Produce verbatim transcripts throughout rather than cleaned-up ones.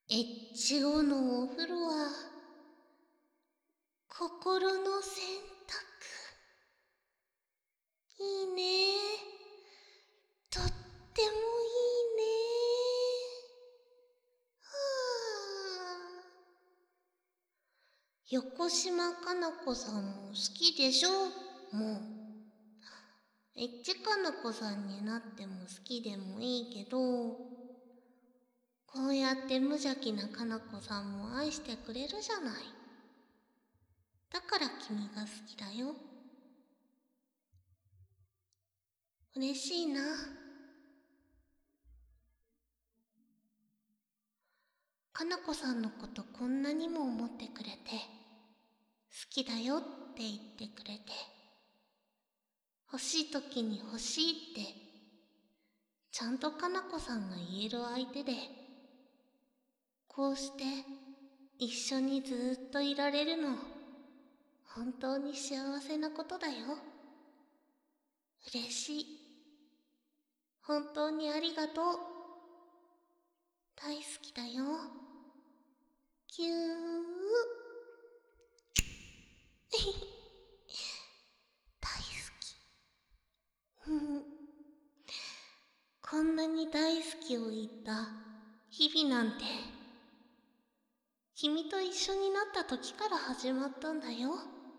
越後のお風呂は心の洗濯。いいね。とってもいいね。はあ。横島かな子さんも好きでしょ。もうエッチかな子さんになっても好きでもいいけど、こうやって無邪気なかな子さんも愛してくれるじゃない。だから君が好きだよ。嬉しいな。かな子さんのことこんなにも思ってくれて、好きだよって言ってくれて、欲しい時に欲しいって、ちゃんとかな子さんが言える相手で、こうして一緒にずっといられるの、本当に幸せなことだよ。嬉しい。本当にありがとう。大好きだよ。ぎゅー。大好き。ふふ。こんなに大好きを言った日々なんて、君と一緒になった時から始まったんだよ。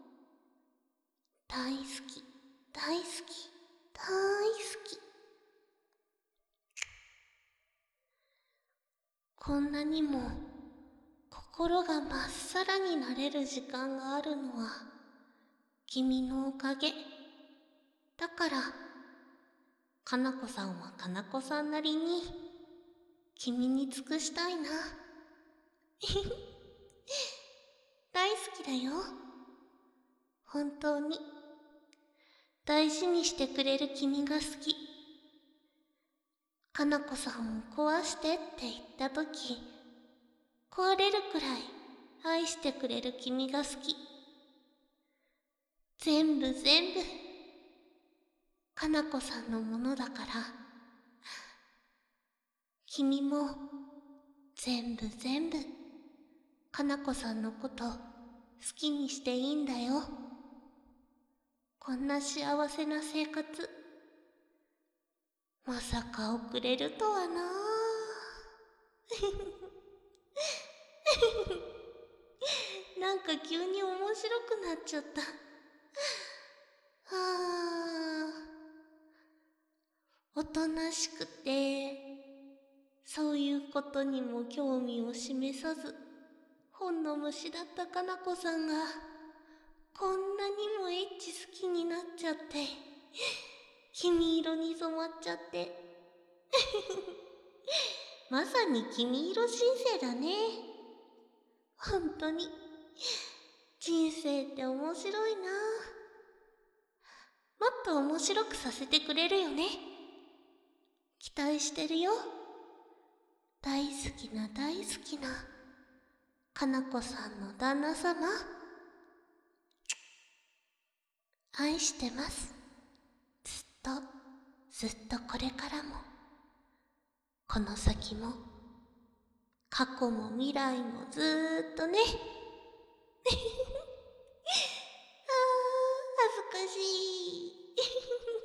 大好き、大好き、大好き。こんなにも心がまっさらになれる時間があるのは君のおかげ。だからかな子さんはかな子さんなりに君に尽くしたいな。大好きだよ。本当に大事にしてくれる君が好き。かな子さんを壊してって言ったとき、壊れるくらい愛してくれる君が好き。全部全部かな子さんのものだから、君も全部全部かな子さんのこと好きにしていいんだよ。こんな幸せな生活、まさか送れるとはな。なんか急に面白くなっちゃった。はあ、おとなしくてそういうことにも興味を示さず本の虫だったかな子さんがこんなにもエッチ好きになっちゃって、黄色に染まっちゃってまさに黄色申請だね。本当に人生って面白いな。もっと面白くさせてくれるよね。期待してるよ。大好きな大好きなかな子さんの旦那様、愛してます。ずっとずっとこれからも、この先も過去も未来もずーっとね。あー恥ずかしい